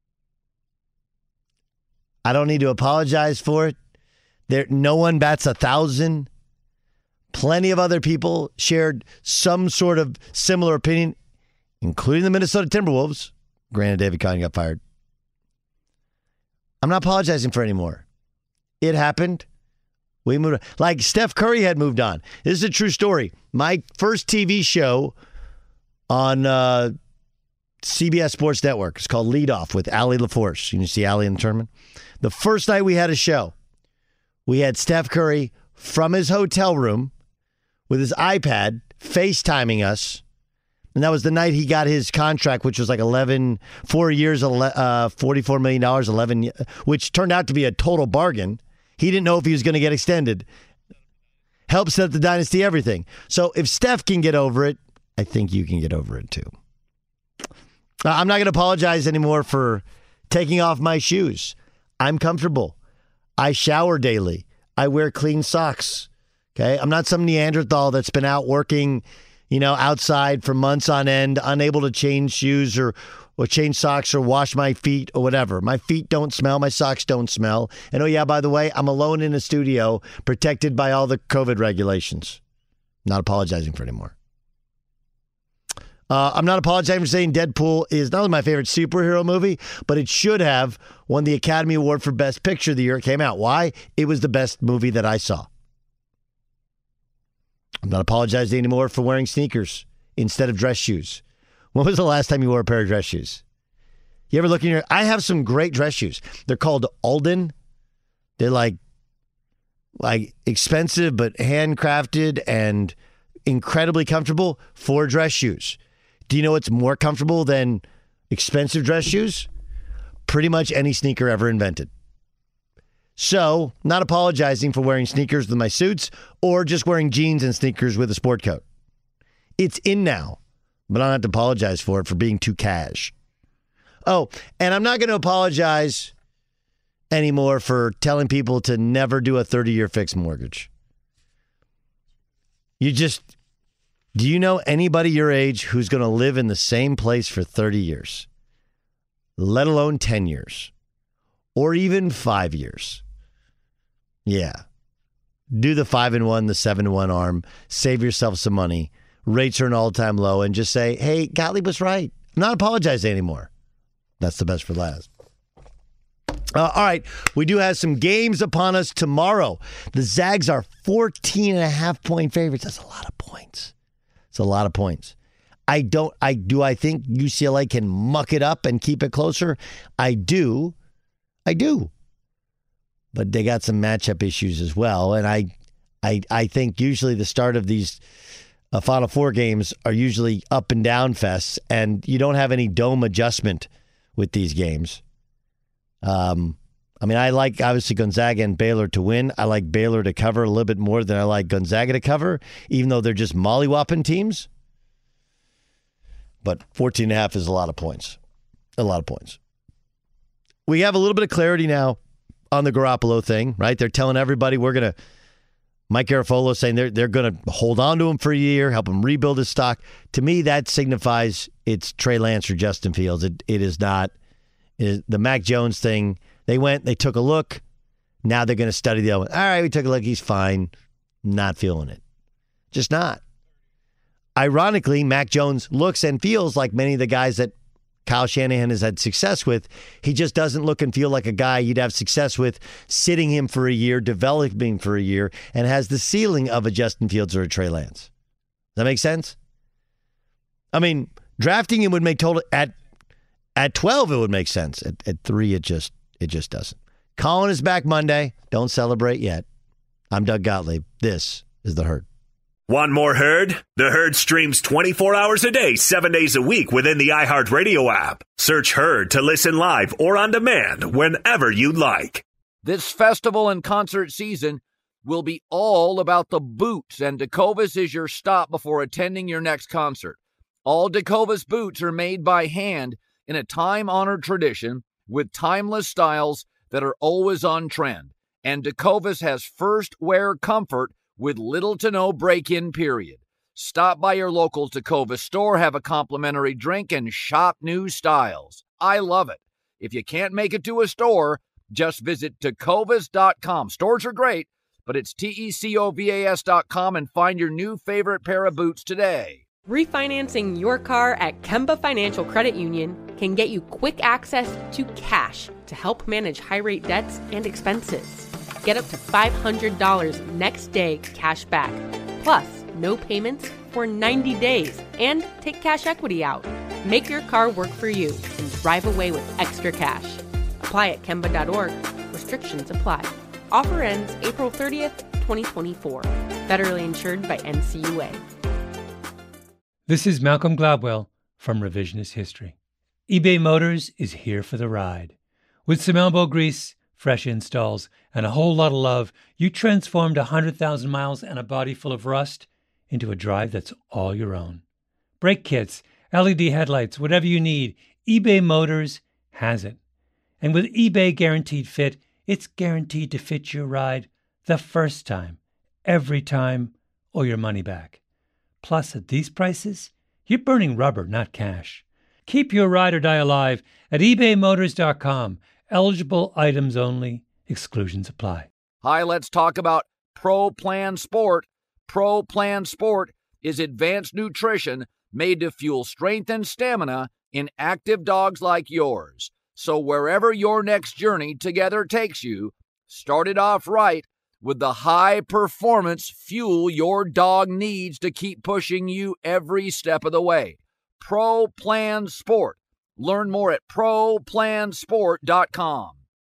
I don't need to apologize for it. There, no one bats a thousand. Plenty of other people shared some sort of similar opinion, including the Minnesota Timberwolves. Granted, David Kahn got fired. I'm not apologizing for it anymore. It happened. We moved on. Like Steph Curry had moved on. This is a true story. My first T V show on uh, C B S Sports Network is called Lead Off with Allie LaForce. You can see Allie in the tournament. The first night we had a show, we had Steph Curry from his hotel room with his iPad FaceTiming us. And that was the night he got his contract, which was like eleven, four years, uh, forty-four million dollars, eleven, which turned out to be a total bargain. He didn't know if he was going to get extended. Helped set up the dynasty, everything. So if Steph can get over it, I think you can get over it too. I'm not going to apologize anymore for taking off my shoes. I'm comfortable. I shower daily. I wear clean socks. Okay, I'm not some Neanderthal that's been out working, you know, outside for months on end, unable to change shoes or or change socks or wash my feet or whatever. My feet don't smell. My socks don't smell. And oh, yeah, by the way, I'm alone in a studio protected by all the COVID regulations. Not apologizing for it anymore. Uh, I'm not apologizing for saying Deadpool is not only my favorite superhero movie, but it should have won the Academy Award for Best Picture the year it came out. Why? It was the best movie that I saw. I'm not apologizing anymore for wearing sneakers instead of dress shoes. When was the last time you wore a pair of dress shoes? You ever look in your... I have some great dress shoes. They're called Alden. They're like, like expensive but handcrafted and incredibly comfortable for dress shoes. Do you know what's more comfortable than expensive dress shoes? Pretty much any sneaker ever invented. So, not apologizing for wearing sneakers with my suits or just wearing jeans and sneakers with a sport coat. It's in now, but I don't have to apologize for it for being too cash. Oh, and I'm not going to apologize anymore for telling people to never do a thirty-year fixed mortgage. You just, do you know anybody your age who's going to live in the same place for thirty years? Let alone ten years. Or even five years. Yeah. Do the five and one, the seven and one arm. Save yourself some money. Rates are an all-time low. And just say, hey, Gottlieb was right. I'm not apologizing anymore. That's the best for last. Uh, all right. We do have some games upon us tomorrow. The Zags are fourteen and a half point favorites. That's a lot of points. It's a lot of points. I don't, I do I think U C L A can muck it up and keep it closer? I do. I do. But they got some matchup issues as well. And I I, I think usually the start of these uh, Final Four games are usually up and down fests, and you don't have any dome adjustment with these games. Um, I mean, I like, obviously, Gonzaga and Baylor to win. I like Baylor to cover a little bit more than I like Gonzaga to cover, even though they're just mollywopping teams. But fourteen and a half is a lot of points. A lot of points. We have a little bit of clarity now on the Garoppolo thing, right? They're telling everybody we're going to, Mike Garafolo saying they're, they're going to hold on to him for a year, help him rebuild his stock. To me, that signifies it's Trey Lance or Justin Fields. It It is not. It is the Mac Jones thing. They went, they took a look. Now they're going to study the other one. All right, we took a look. He's fine. Not feeling it. Just not. Ironically, Mac Jones looks and feels like many of the guys that Kyle Shanahan has had success with. He just doesn't look and feel like a guy you'd have success with sitting him for a year, developing for a year, and has the ceiling of a Justin Fields or a Trey Lance. Does that make sense? I mean, drafting him would make total at at twelve it would make sense. At, at three, it just it just doesn't. Colin is back Monday. Don't celebrate yet. I'm Doug Gottlieb. This is The Herd. Want more Herd? The Herd streams twenty-four hours a day, seven days a week within the iHeartRadio app. Search Herd to listen live or on demand whenever you like. This festival and concert season will be all about the boots, and Tecovas is your stop before attending your next concert. All Tecovas boots are made by hand in a time-honored tradition with timeless styles that are always on trend. And Tecovas has first wear comfort with little to no break-in period. Stop by your local Tecovas store, have a complimentary drink, and shop new styles. I love it. If you can't make it to a store, just visit tecovas dot com. Stores are great, but it's T E C O V A S dot com and find your new favorite pair of boots today. Refinancing your car at Kemba Financial Credit Union can get you quick access to cash to help manage high-rate debts and expenses. Get up to five hundred dollars next day cash back, plus no payments for ninety days, and take cash equity out. Make your car work for you and drive away with extra cash. Apply at kemba dot org. Restrictions apply. Offer ends April thirtieth, twenty twenty-four. Federally insured by N C U A. This is Malcolm Gladwell from Revisionist History. eBay Motors is here for the ride. With some elbow grease, fresh installs, and a whole lot of love, you transformed one hundred thousand miles and a body full of rust into a drive that's all your own. Brake kits, L E D headlights, whatever you need, eBay Motors has it. And with eBay Guaranteed Fit, it's guaranteed to fit your ride the first time, every time, or your money back. Plus, at these prices, you're burning rubber, not cash. Keep your ride or die alive at ebay motors dot com. Eligible items only. Exclusions apply. Hi, let's talk about Pro Plan Sport. Pro Plan Sport is advanced nutrition made to fuel strength and stamina in active dogs like yours. So wherever your next journey together takes you, start it off right with the high-performance fuel your dog needs to keep pushing you every step of the way. Pro Plan Sport. Learn more at pro plan sport dot com.